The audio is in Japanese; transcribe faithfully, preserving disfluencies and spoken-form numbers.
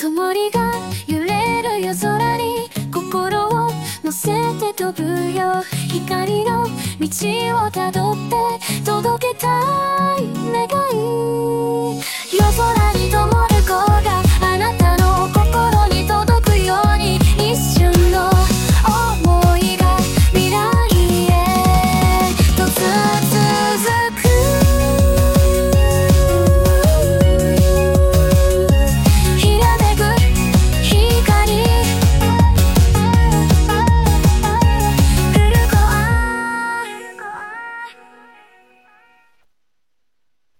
灯りが揺れる夜空に心を乗せて飛ぶよ。光の道をたどって届けたい